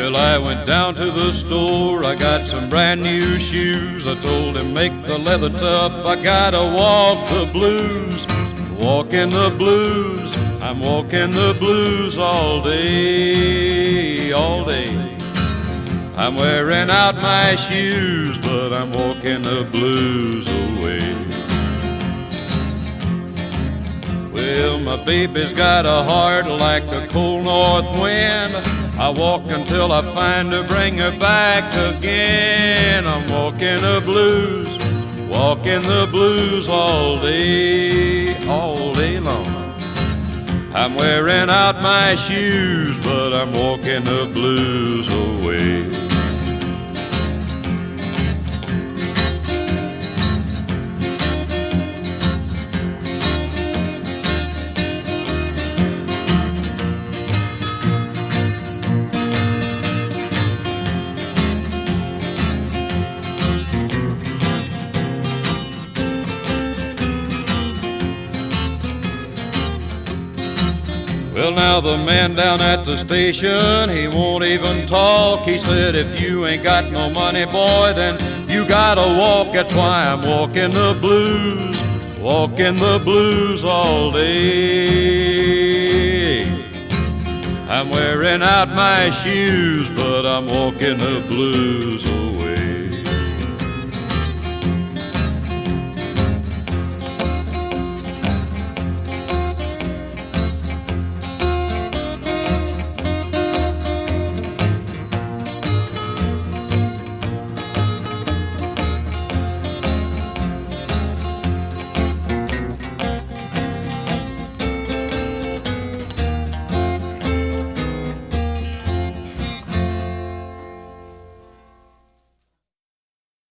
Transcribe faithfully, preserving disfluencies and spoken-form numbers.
Well, I went down to the store, I got some brand new shoes. I told him make the leather tough, I gotta walk the blues. Walking the blues, I'm walking the blues all day, all day. I'm wearing out my shoes, but I'm walking the blues away. Well, my baby's got a heart like the cold north wind. I walk until I find her, bring her back again. I'm walking the blues, walking the blues all day, all day long. I'm wearing out my shoes, but I'm walking the blues away. Well, now the man down at the station, he won't even talk. He said, if you ain't got no money, boy, then you gotta walk. That's why I'm walking the blues, walking the blues all day. I'm wearing out my shoes, but I'm walking the blues away.